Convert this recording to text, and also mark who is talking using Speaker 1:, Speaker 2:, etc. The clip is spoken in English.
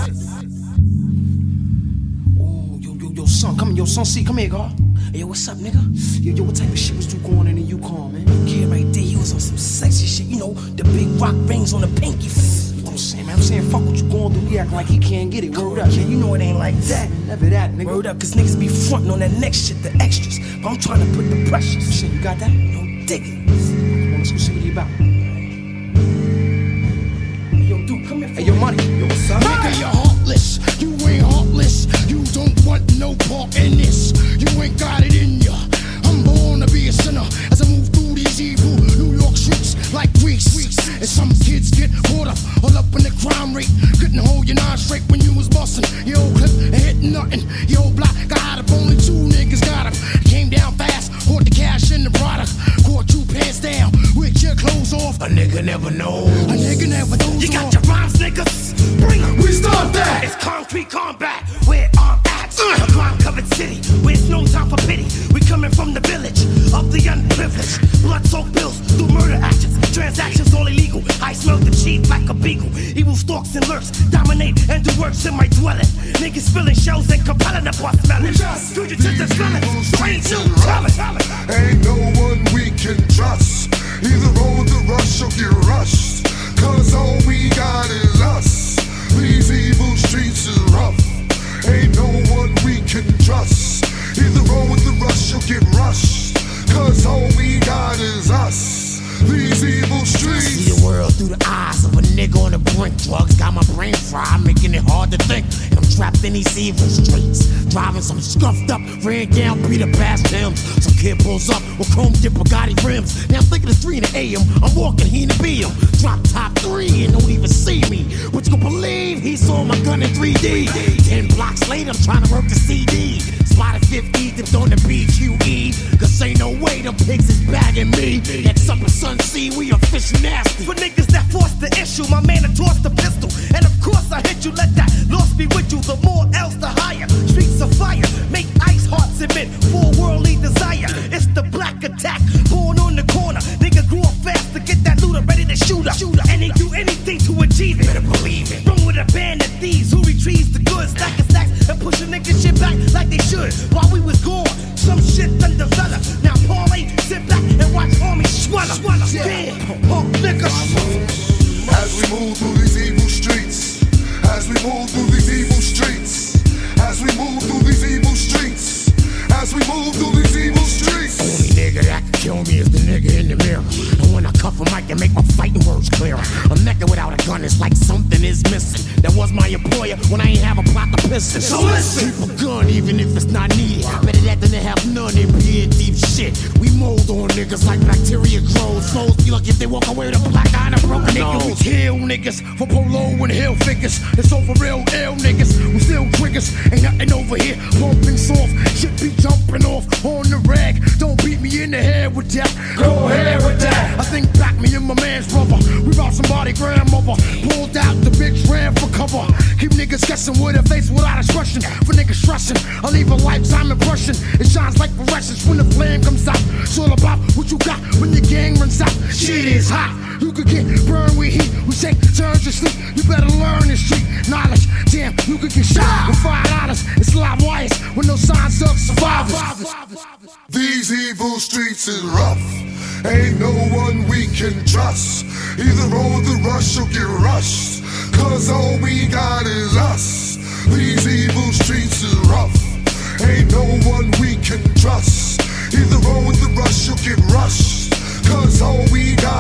Speaker 1: Ooh, yo, son, son C, come here, God. Hey, yo, what's up, nigga? Yo, what type of shit was you going in the Yukon, man? Kid right there, he was on some sexy shit, you know, the big rock rings on the pinky finger. You know what I'm saying, man? I'm saying, fuck what you going through, he acting like he can't get it. Word up, man, you know it ain't like that. Never that, nigga. Word up, cause niggas be frontin' on that next shit, the extras. But I'm trying to put the pressure. Shit, you got that? Yo, dig it. Come on, let's go see what he about. Hey, yo, dude, come here. Hey, yo, money. Yo, what's up?
Speaker 2: Nigga, you're heartless. You ain't heartless. You don't want no part in this. You ain't got it in ya. I'm born to be a sinner as I move through these evil New York streets like Grease. And some kids get caught up all up in the crime rate. Couldn't hold your nine straight when you was bustin'. Your old clip and hitting nothing. Your old block got up, only 2 niggas got him. Came down fast, caught the cash in the product. Caught you pants down with your clothes off. A nigga never knows. A nigga never knows. You got your rhymes, niggas. Bring 'em. We start that. It's concrete combat. We're armed acts. A crime-covered city. With no time for pity. We coming from the village of the unprivileged. Blood-soaked bills through murder actions. Transactions all illegal. I smell the cheap like a beagle. Evil stalks and lurks. Dominate and do works in my dwelling. Niggas spilling shells and compelling the bus smelling. Fugitives and felons. Strange new talent.
Speaker 3: Ain't no one we can trust. Either roll the rush or get rushed. Cause all we got is us. These evil streets is rough. Ain't no one we can trust. Either roll with the rush or get rushed. Cause all we got is us. These evil streets.
Speaker 2: See the world through the eyes of a nigga on the brink. Drugs got my brain fried, making it hard to think. And I'm trapped in these evil streets. Driving some scuffed up, ran down, beat up past him. Some kid pulls up with chrome dip Bugatti rims. Now I'm thinking it's 3 in the AM. I'm walking, he in the BM. Drop top 3 and don't even see me. But you can believe he saw my gun in 3D. 10 blocks later, I'm trying to work the CD. Spotted 50, dipped on the BQE. Cause ain't no way them pigs is bagging me. At Supper Sun C, we official nasty.
Speaker 4: For niggas that forced the issue, my man had tossed the pistol. And of course I hit you, let that loss be with you. The more else the higher. Streets of fire, make ice hearts admit for worldly desire. It's the black attack, born on the corner. Nigga grew up fast to get that looter, ready to shoot up. And they do anything to achieve it.
Speaker 2: Better believe it.
Speaker 4: Run with a band of thieves who retrieves the goods, stacking stacks and push a nigga shit back like they should. While we was gone, some shit done developed. Now parlay, sit back and watch armies swallow. Yeah, punk niggas.
Speaker 3: As we move through these evil streets. As we move through these evil streets. As we move through these evil streets. As we move through these evil streets.
Speaker 2: Only nigga that can kill me is the nigga in the mirror. And when I cuff him, I can make my fighting words clearer. A nigga without a gun is like something is missing. That was my employer when I ain't have a plot to piss in.
Speaker 4: So listen.
Speaker 2: Keep a gun even if it's not needed. Better that than to have none and be in deep shit. We mold on niggas like bacteria grows. Souls be lucky if they walk away with a black eye and a broken nose. We kill niggas for polo and hill figures. It's over real ill niggas. We still triggers. Ain't nothing over here. Pumping soft. Shit be jumping off on the rag. Don't beat me in the head with that. Go ahead with that. I think back me and my man's brother. We robbed somebody grandmother. Pulled out the bitch, ran for cover. Keep niggas guessing with a face without expression. For niggas stressing, I leave a lifetime impression. It shines like fluorescence when the flame comes out. It's all about what you got when your gang runs out. Shit is hot. You could get burned with heat. We take turns to sleep. You better learn the street knowledge. Damn, you could get shot with $5. It's live wires with no signs of survivors.
Speaker 3: These evil streets is rough. Ain't no one we can trust. Either roll the rush or get rushed. Cause all we got is us. These evil streets is rough. Ain't no one we can trust. Either roll with the rush or get rushed. Cause all we got